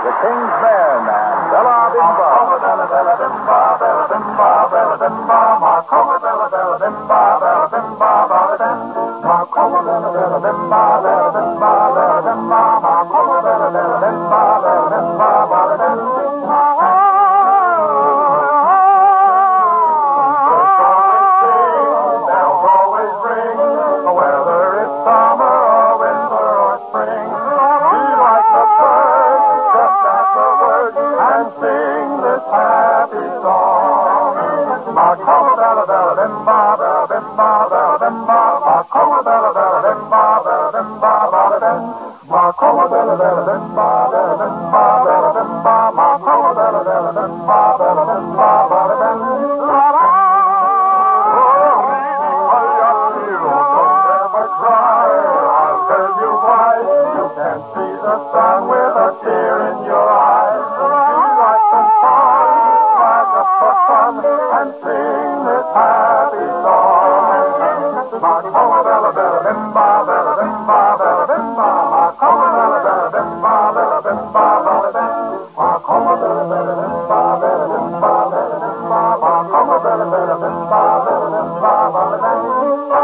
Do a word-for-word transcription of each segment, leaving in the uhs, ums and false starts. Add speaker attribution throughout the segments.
Speaker 1: The King's Men and Bella Bimba.
Speaker 2: Bella Bella Bimba, Bella Bimba, Bella Bimba, Marcoma Bella Bella Bimba, Bella Bimba, Bella Bimba, Marcoma Bella Bella Bimba, Bella Bimba, Bella Bimba, Marcoma Bella Bella Bimba, Bella Bimba, Bella Bimba. Bells always ring, whether it's summer or winter or spring. We like the birds, just at the word, and sing this happy song. Marcoma Bella Bella Bimba, Bella Bimba, Bella Bimba, Marcoma Bella Bella Bimba, Bella Bimba, Bella Bimba, Marcoma Bella Bella Bimba, Bella Bimba, Bella Bimba, Marcoma Bella Bella Bimba, Bella Bimba, Bella Bimba. See the sun with a tear in your eyes. You like the song, flag up for fun, and sing this happy song. Marcoma Bella Bella Bimba, Bella Bimba, Bella Bimba, Marcoma Bella Bella Bimba, Bella Bimba, Bella Bimba, Marcoma Bella Bella Bimba, Bella Bimba, Bella Bimba, Marcoma Bella Bella Bimba, Bella Bimba, Bella Bimba.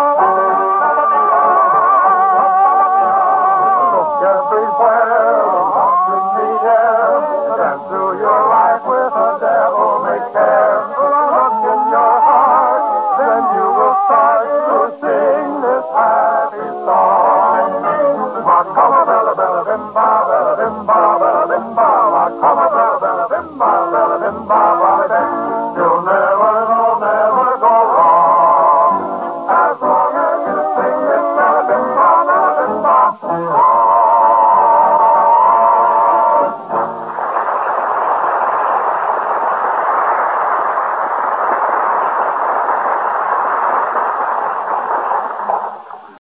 Speaker 2: Everywhere, lost in the air, dance through your life with a devil-may care. Look in your heart, then you will start to sing this happy song. Marcoma Bella Bella Bimba, Bella Bimba, Bella Bimba, Marcoma Bella Bella Bimba, Bella Bimba, Bella Bimba.